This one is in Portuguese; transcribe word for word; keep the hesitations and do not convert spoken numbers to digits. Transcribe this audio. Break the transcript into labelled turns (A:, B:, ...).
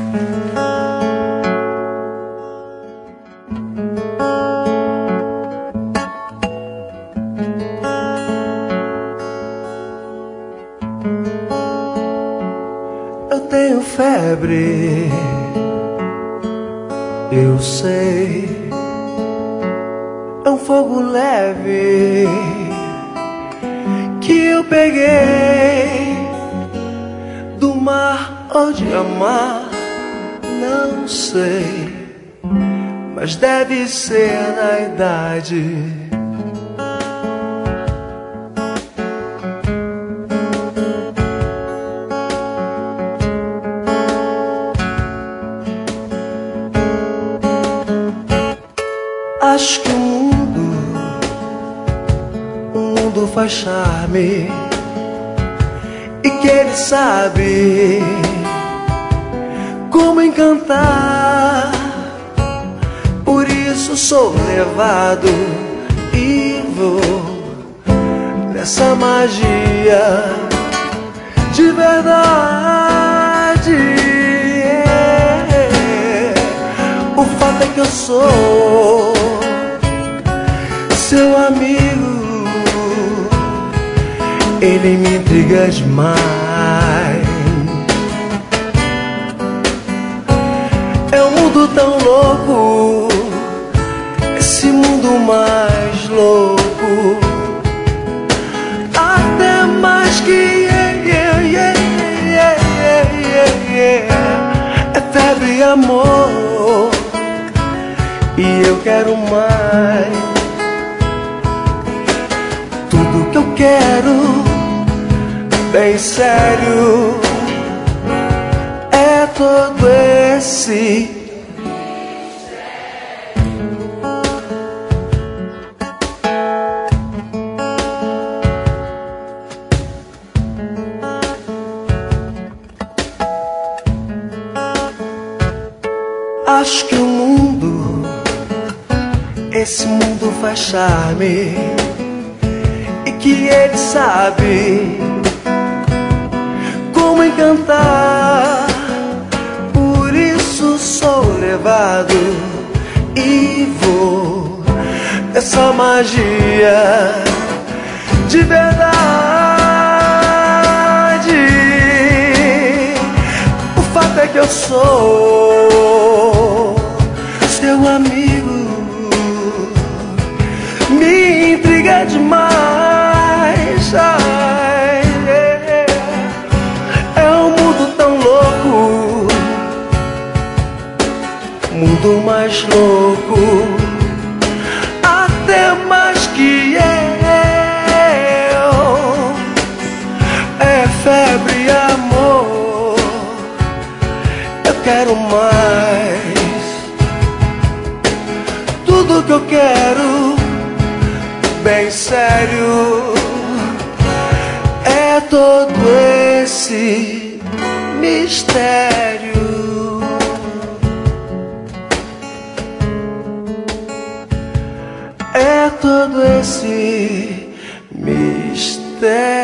A: Eu tenho febre, eu sei. É um fogo leve que eu peguei do mar ou de amar, não sei, mas deve ser na idade. Acho que o mundo, o mundo faz charme e que ele sabe como encantar. Por isso sou levado e vou nessa magia de verdade. É. O fato é que eu sou seu amigo, ele me intriga demais. É um mundo tão louco, esse mundo mais louco, até mais que yeah, yeah, yeah, yeah, yeah, yeah. É febre e amor, e eu quero mais. Tudo que eu quero, bem sério, é todo esse acho que o mundo, esse mundo faz charme e que ele sabe como encantar. Por isso sou levado e vou nessa magia de verdade. O fato é que eu sou seu amigo, me intriga demais. Ai, é, é um mundo tão louco, mundo mais louco, até mais que eu. É febre e amor, eu quero mais. Tudo que eu quero, bem sério, é todo esse mistério. É todo esse mistério.